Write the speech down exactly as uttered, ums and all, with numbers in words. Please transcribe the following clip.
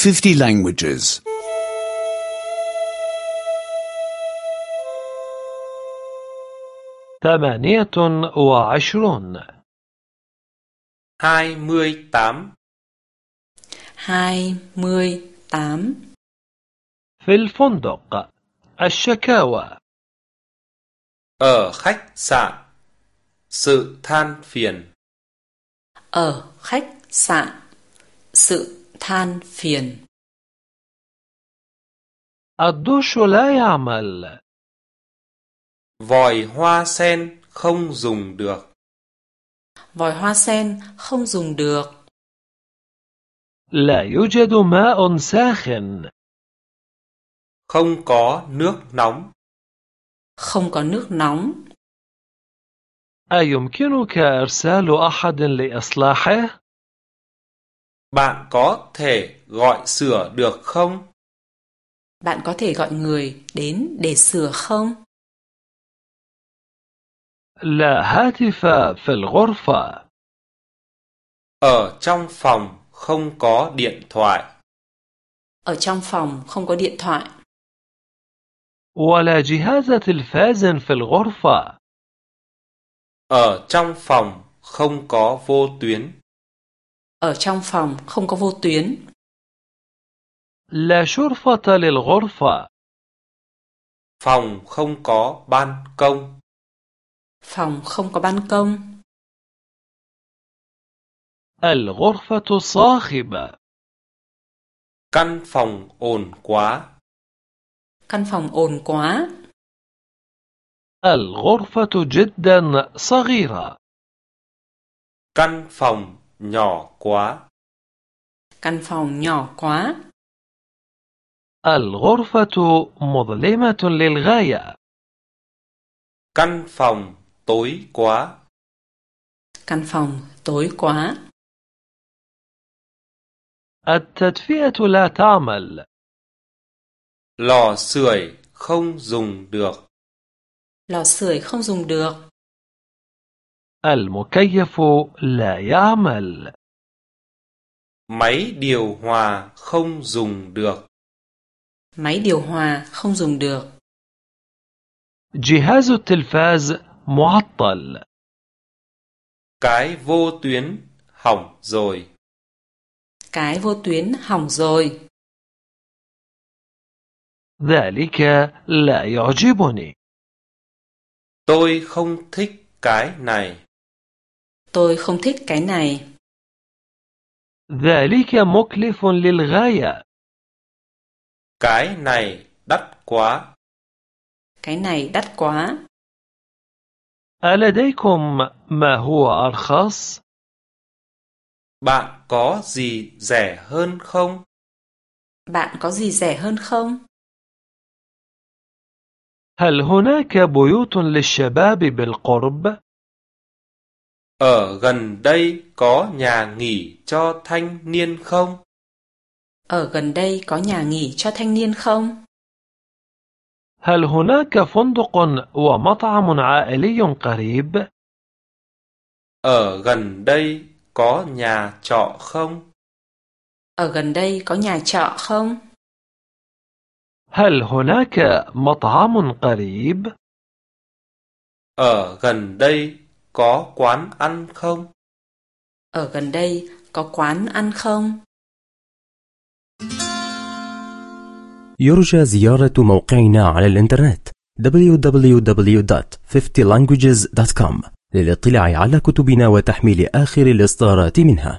fifty languages. ثمانية وعشرون. hai mươi tám. hai mươi tám. في الفندق. الشكاوى. Ở khách sạn. Sự than phiền. Ở khách sạn. Sự than phiền. الدش لا يعمل. Vòi hoa sen không dùng được. Vòi hoa sen không dùng được. لا يوجد ماء ساخن. Không có nước nóng. Không có nước nóng. أيمكنك إرسال أحد لإصلاحه؟ Bạn có thể gọi sửa được không? Bạn có thể gọi người đến để sửa không? لا هاتف في الغرفة. Ở trong phòng không có điện thoại. Ở trong phòng không có điện thoại. ولا جهاز تلفاز في الغرفة. Ở trong phòng không có vô tuyến. Ở trong phòng không có vô tuyến. لا شرفة للغرفة. Phòng không có ban công. Phòng không có ban công. الغرفة صاخبة. Căn phòng ồn quá. Căn phòng ồn quá. الغرفة جدا صغيرة. Căn phòng nhỏ quá. Căn phòng nhỏ quá. الغرفة مظلمة للغاية. Căn phòng tối quá. Căn phòng tối quá. التدفئة لا تعمل. Lò sưởi không dùng được. Lò sưởi không dùng được. المكيف لا يعمل. Máy điều hòa không dùng được. Máy điều hòa không dùng được. جهاز التلفاز معطل. Cái vô tuyến hỏng rồi. Cái vô tuyến hỏng rồi. ذلك لا يعجبني. Tôi không thích cái này. Tôi không thích cái này. ذلك مكلف للغاية. Cái này đắt quá. Cái này đắt quá. ألديكم ما هو أرخص؟ Bạn có gì rẻ hơn không? Bạn có gì rẻ hơn không? هل هناك بيوت للشباب بالقرب؟ Ở gần đây có nhà nghỉ cho thanh niên không? Ở gần đây có nhà nghỉ cho thanh niên không? هل هناك فندق ومطعم عائلي قريب؟ Ở gần đây có nhà trọ không? Ở gần đây có nhà trọ không? هل هناك مطعم قريب؟ Ở gần đây có quán ăn không? Ở gần đây có quán ăn không? يرجى زيارة موقعنا على الإنترنت دبليو دبليو دبليو دوت fifty languages دوت كوم للاطلاع على كتبنا وتحميل آخر الإصدارات منها.